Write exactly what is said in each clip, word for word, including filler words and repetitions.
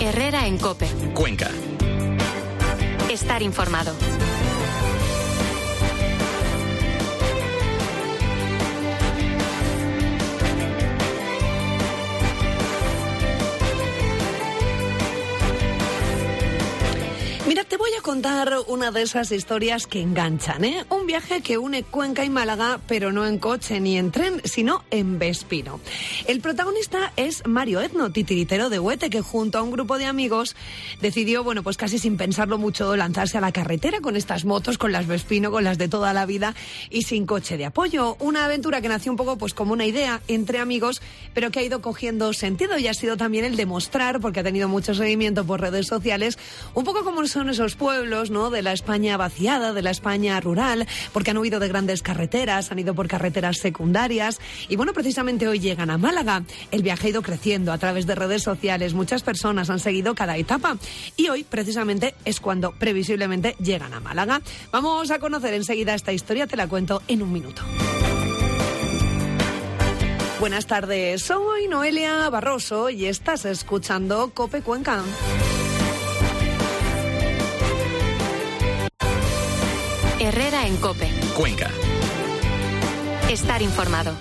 Herrera en COPE. Cuenca. Estar informado. Mira, te voy a contar una de esas historias que enganchan, ¿eh? Un viaje que une Cuenca y Málaga, pero no en coche ni en tren, sino en Vespino. El protagonista es Mario Ezno, titiritero de Huete, que junto a un grupo de amigos decidió, bueno, pues casi sin pensarlo mucho, lanzarse a la carretera con estas motos, con las Vespino, con las de toda la vida y sin coche de apoyo. Una aventura que nació un poco pues como una idea entre amigos, pero que ha ido cogiendo sentido y ha sido también el demostrar, porque ha tenido mucho seguimiento por redes sociales, un poco como son esos pueblos, ¿no?, de la España vaciada, de la España rural, porque han huido de grandes carreteras, han ido por carreteras secundarias y, bueno, precisamente hoy llegan a Málaga. El viaje ha ido creciendo a través de redes sociales, muchas personas han seguido cada etapa y hoy precisamente es cuando previsiblemente llegan a Málaga. Vamos a conocer enseguida esta historia, te la cuento en un minuto. Buenas tardes, soy Noelia Barroso y estás escuchando COPE Cuenca. Herrera en COPE. Cuenca. Estar informado.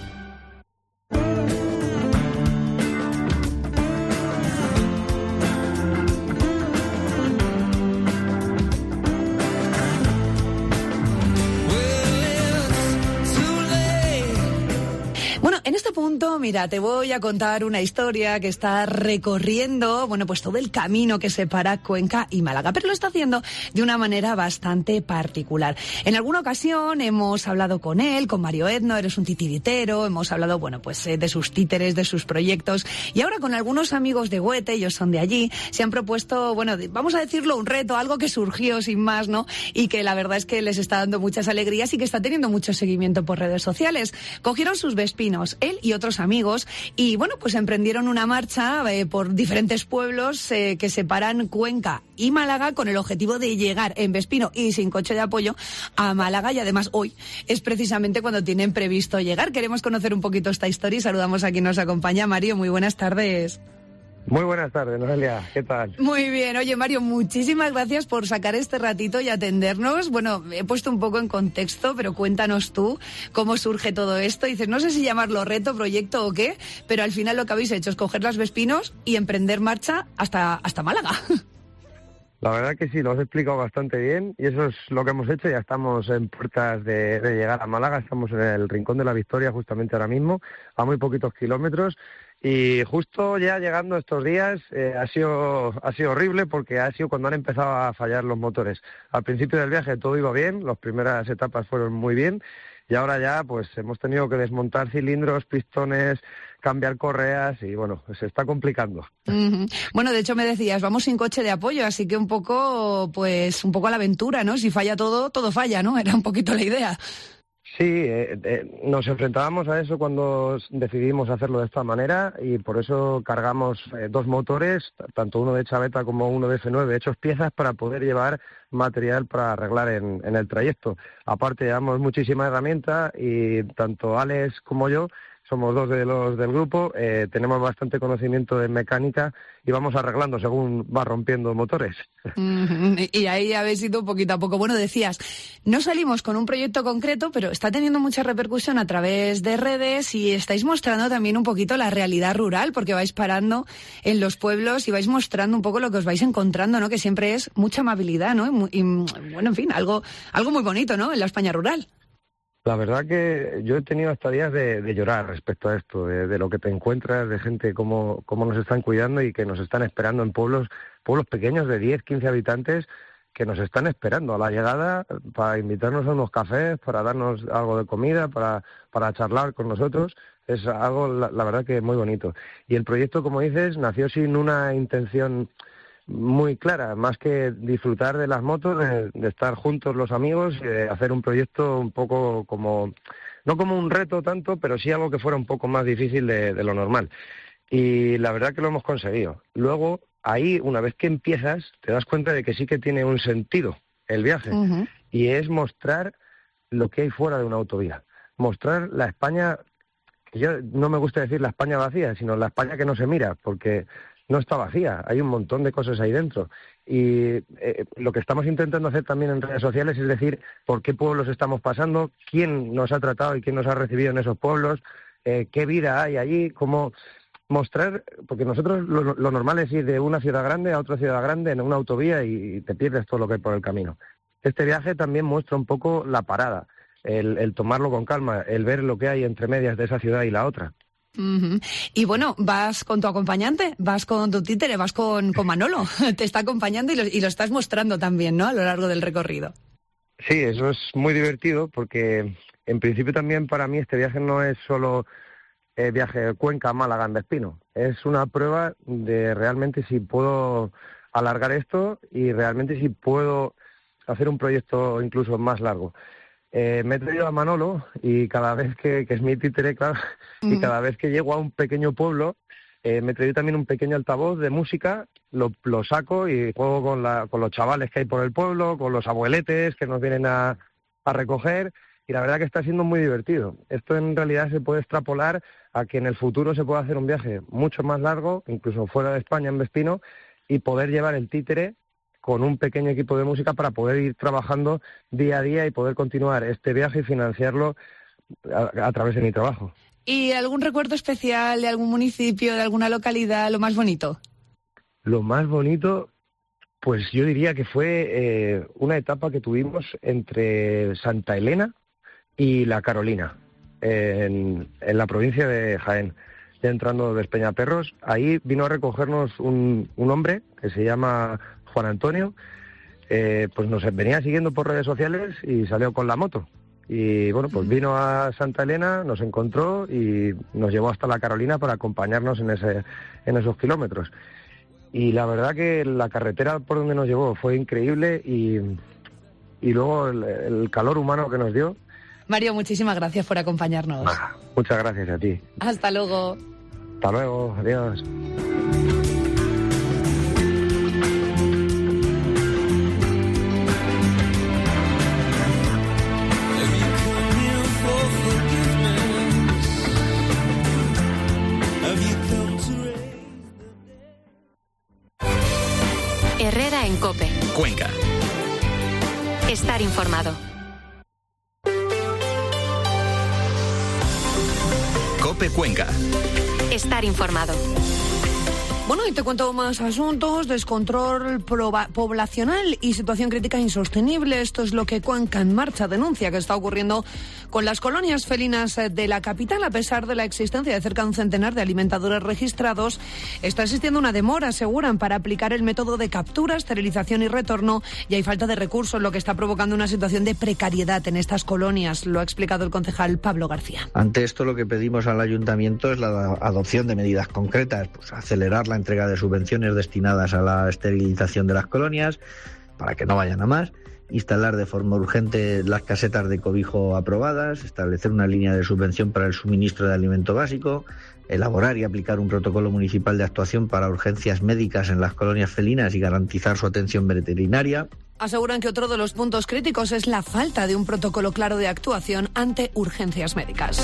Bueno, en este punto, mira, te voy a contar una historia que está recorriendo, bueno, pues todo el camino que separa Cuenca y Málaga, pero lo está haciendo de una manera bastante particular. En alguna ocasión hemos hablado con él, con Mario Ezno, eres un titiritero, hemos hablado, bueno, pues eh, de sus títeres, de sus proyectos, y ahora con algunos amigos de Huete, ellos son de allí, se han propuesto, bueno, vamos a decirlo, un reto, algo que surgió sin más, ¿no?, y que la verdad es que les está dando muchas alegrías y que está teniendo mucho seguimiento por redes sociales. Cogieron sus Vespinos, él y otros amigos, y bueno, pues emprendieron una marcha eh, por diferentes pueblos eh, que separan Cuenca y Málaga con el objetivo de llegar en Vespino y sin coche de apoyo a Málaga, y además hoy es precisamente cuando tienen previsto llegar. Queremos conocer un poquito esta historia y saludamos a quien nos acompaña. Mario, muy buenas tardes. Muy buenas tardes, Noelia. ¿Qué tal? Muy bien. Oye, Mario, muchísimas gracias por sacar este ratito y atendernos. Bueno, he puesto un poco en contexto, pero cuéntanos tú cómo surge todo esto. Dices, no sé si llamarlo reto, proyecto o qué, pero al final lo que habéis hecho es coger las Vespinos y emprender marcha hasta, hasta Málaga. La verdad que sí, lo has explicado bastante bien y eso es lo que hemos hecho. Ya estamos en puertas de, de llegar a Málaga, estamos en el Rincón de la Victoria justamente ahora mismo, a muy poquitos kilómetros. Y justo ya llegando estos días eh, ha sido ha sido horrible porque ha sido cuando han empezado a fallar los motores. Al principio del viaje todo iba bien, las primeras etapas fueron muy bien y ahora ya pues hemos tenido que desmontar cilindros, pistones, cambiar correas y bueno, se está complicando. Uh-huh. Bueno, de hecho me decías, vamos sin coche de apoyo, así que un poco pues un poco a la aventura, ¿no? Si falla todo, todo falla, ¿no? Era un poquito la idea. Sí, eh, eh, nos enfrentábamos a eso cuando decidimos hacerlo de esta manera y por eso cargamos eh, dos motores, tanto uno de chaveta como uno de F nueve, hechos piezas para poder llevar material para arreglar en, en el trayecto. Aparte llevamos muchísima herramienta y tanto Alex como yo, somos dos de los del grupo, eh, tenemos bastante conocimiento de mecánica y vamos arreglando según va rompiendo motores. Uh-huh. Y ahí habéis ido poquito a poco. Bueno, decías, no salimos con un proyecto concreto, pero está teniendo mucha repercusión a través de redes y estáis mostrando también un poquito la realidad rural, porque vais parando en los pueblos y vais mostrando un poco lo que os vais encontrando, ¿no? Que siempre es mucha amabilidad, ¿no? Y, y bueno, en fin, algo, algo muy bonito, ¿no? En la España rural. La verdad que yo he tenido hasta días de, de llorar respecto a esto, de, de lo que te encuentras, de gente cómo, cómo nos están cuidando y que nos están esperando en pueblos, pueblos pequeños de diez, quince habitantes que nos están esperando a la llegada para invitarnos a unos cafés, para darnos algo de comida, para, para charlar con nosotros. Es algo, la, la verdad que muy bonito. Y el proyecto, como dices, nació sin una intención muy clara, más que disfrutar de las motos, de, de estar juntos los amigos y de hacer un proyecto un poco como, no como un reto tanto, pero sí algo que fuera un poco más difícil de, de lo normal. Y la verdad que lo hemos conseguido. Luego, ahí, una vez que empiezas, te das cuenta de que sí que tiene un sentido el viaje. Uh-huh. Y es mostrar lo que hay fuera de una autovía. Mostrar la España, que yo no me gusta decir la España vacía, sino la España que no se mira, porque no está vacía, hay un montón de cosas ahí dentro. Y eh, lo que estamos intentando hacer también en redes sociales es decir por qué pueblos estamos pasando, quién nos ha tratado y quién nos ha recibido en esos pueblos, eh, qué vida hay allí, cómo mostrar, porque nosotros lo, lo normal es ir de una ciudad grande a otra ciudad grande en una autovía y te pierdes todo lo que hay por el camino. Este viaje también muestra un poco la parada, el, el tomarlo con calma, el ver lo que hay entre medias de esa ciudad y la otra. Uh-huh. Y bueno, vas con tu acompañante, vas con tu títere, vas con, con Manolo, te está acompañando y lo, y lo estás mostrando también, ¿no?, a lo largo del recorrido. Sí, eso es muy divertido porque en principio también para mí este viaje no es solo eh, viaje de Cuenca, Málaga, en Vespino, es una prueba de realmente si puedo alargar esto y realmente si puedo hacer un proyecto incluso más largo. Eh, me he traído a Manolo y cada vez que, que es mi títere, claro, y cada vez que llego a un pequeño pueblo, eh, me he traído también un pequeño altavoz de música, lo, lo saco y juego con, la, con los chavales que hay por el pueblo, con los abueletes que nos vienen a, a recoger, y la verdad que está siendo muy divertido. Esto en realidad se puede extrapolar a que en el futuro se pueda hacer un viaje mucho más largo, incluso fuera de España, en Vespino, y poder llevar el títere con un pequeño equipo de música para poder ir trabajando día a día y poder continuar este viaje y financiarlo a, a través de mi trabajo. ¿Y algún recuerdo especial de algún municipio, de alguna localidad, lo más bonito? Lo más bonito, pues yo diría que fue eh, una etapa que tuvimos entre Santa Elena y La Carolina, en, en la provincia de Jaén. Ya entrando de Peñaperros, ahí vino a recogernos un, un hombre que se llama Juan Antonio, eh, pues nos venía siguiendo por redes sociales y salió con la moto. Y bueno, pues vino a Santa Elena, nos encontró y nos llevó hasta La Carolina para acompañarnos en ese, en esos kilómetros. Y la verdad que la carretera por donde nos llevó fue increíble y, y luego el, el calor humano que nos dio. Mario, muchísimas gracias por acompañarnos. Ah, muchas gracias a ti. Hasta luego. Hasta luego, adiós. Herrera en COPE. Cuenca. Estar informado. COPE Cuenca. Estar informado. Bueno, y te cuento más asuntos: descontrol proba- poblacional y situación crítica insostenible. Esto es lo que Cuenca en Marcha denuncia que está ocurriendo con las colonias felinas de la capital. A pesar de la existencia de cerca de un centenar de alimentadores registrados, está existiendo una demora, aseguran, para aplicar el método de captura, esterilización y retorno, y hay falta de recursos, lo que está provocando una situación de precariedad en estas colonias. Lo ha explicado el concejal Pablo García. Ante esto, lo que pedimos al ayuntamiento es la adopción de medidas concretas, pues acelerar la entrega de subvenciones destinadas a la esterilización de las colonias para que no vayan a más, instalar de forma urgente las casetas de cobijo aprobadas, establecer una línea de subvención para el suministro de alimento básico, elaborar y aplicar un protocolo municipal de actuación para urgencias médicas en las colonias felinas y garantizar su atención veterinaria. Aseguran que otro de los puntos críticos es la falta de un protocolo claro de actuación ante urgencias médicas.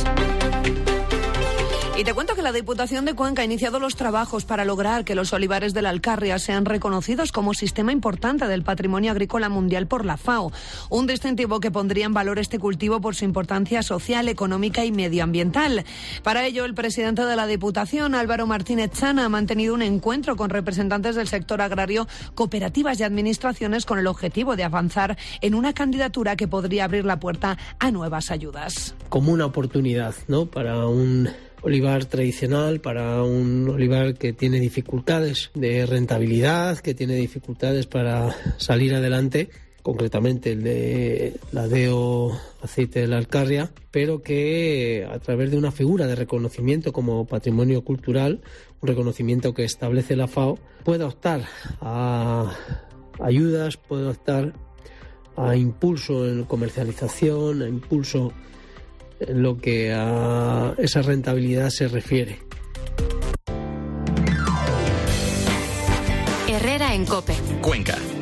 Y te cuento que la Diputación de Cuenca ha iniciado los trabajos para lograr que los olivares de la Alcarria sean reconocidos como sistema importante del patrimonio agrícola mundial por la FAO, un distintivo que pondría en valor este cultivo por su importancia social, económica y medioambiental. Para ello, el presidente de la Diputación, Álvaro Martínez Chana, ha mantenido un encuentro con representantes del sector agrario, cooperativas y administraciones con el objetivo de avanzar en una candidatura que podría abrir la puerta a nuevas ayudas. Como una oportunidad, ¿no?, para un olivar tradicional, para un olivar que tiene dificultades de rentabilidad, que tiene dificultades para salir adelante, concretamente el de la Deo Aceite de la Alcarria, pero que a través de una figura de reconocimiento como patrimonio cultural, un reconocimiento que establece la FAO, puede optar a ayudas, puede optar a impulso en comercialización, a impulso en lo que a esa rentabilidad se refiere. Herrera en COPE. Cuenca.